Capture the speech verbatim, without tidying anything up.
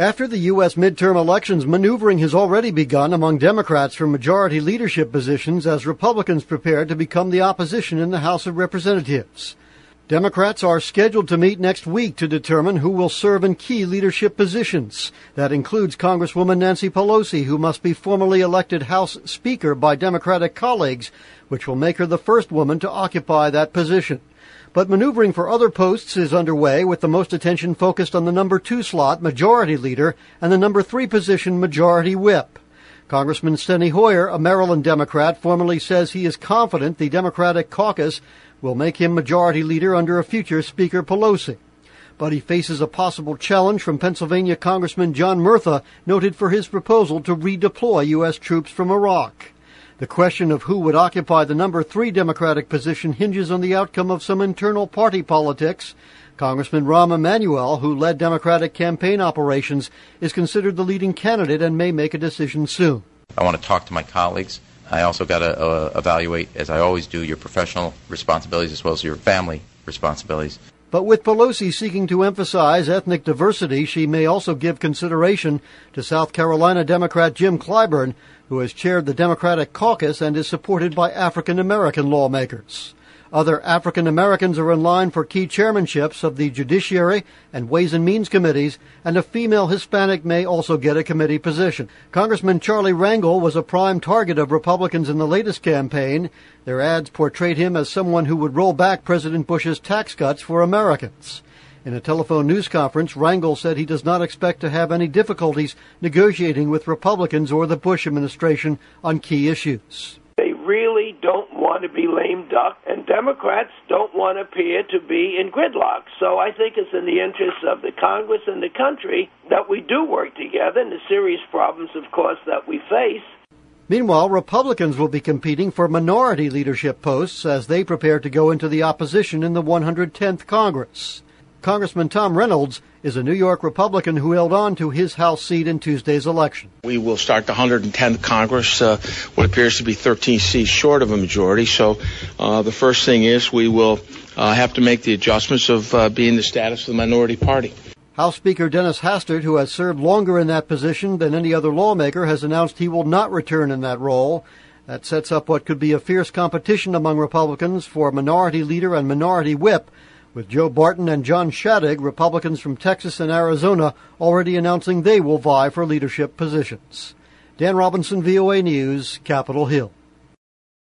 After the U S midterm elections, maneuvering has already begun among Democrats for majority leadership positions as Republicans prepare to become the opposition in the House of Representatives. Democrats are scheduled to meet next week to determine who will serve in key leadership positions. That includes Congresswoman Nancy Pelosi, who must be formally elected House Speaker by Democratic colleagues, which will make her the first woman to occupy that position. But maneuvering for other posts is underway, with the most attention focused on the number two slot, Majority Leader, and the number three position, Majority Whip. Congressman Steny Hoyer, a Maryland Democrat, formally says he is confident the Democratic caucus will make him Majority Leader under a future Speaker Pelosi. But he faces a possible challenge from Pennsylvania Congressman John Murtha, noted for his proposal to redeploy U S troops from Iraq. The question of who would occupy the number three Democratic position hinges on the outcome of some internal party politics. Congressman Rahm Emanuel, who led Democratic campaign operations, is considered the leading candidate and may make a decision soon. I want to talk to my colleagues. I also got to uh, evaluate, as I always do, your professional responsibilities as well as your family responsibilities. But with Pelosi seeking to emphasize ethnic diversity, she may also give consideration to South Carolina Democrat Jim Clyburn, who has chaired the Democratic caucus and is supported by African American lawmakers. Other African Americans are in line for key chairmanships of the Judiciary and Ways and Means committees, and a female Hispanic may also get a committee position. Congressman Charlie Rangel was a prime target of Republicans in the latest campaign. Their ads portrayed him as someone who would roll back President Bush's tax cuts for Americans. In a telephone news conference, Rangel said he does not expect to have any difficulties negotiating with Republicans or the Bush administration on key issues. They really don't want to be lame duck, and Democrats don't want to appear to be in gridlock. So I think it's in the interests of the Congress and the country that we do work together in the serious problems, of course, that we face. Meanwhile, Republicans will be competing for minority leadership posts as they prepare to go into the opposition in the one hundred tenth Congress. Congressman Tom Reynolds is a New York Republican who held on to his House seat in Tuesday's election. We will start the one hundred tenth Congress, uh, what appears to be thirteen seats short of a majority. So uh, the first thing is we will uh, have to make the adjustments of uh, being the status of the minority party. House Speaker Dennis Hastert, who has served longer in that position than any other lawmaker, has announced he will not return in that role. That sets up what could be a fierce competition among Republicans for Minority Leader and Minority Whip, with Joe Barton and John Shadegg, Republicans from Texas and Arizona, already announcing they will vie for leadership positions. Dan Robinson, V O A News, Capitol Hill.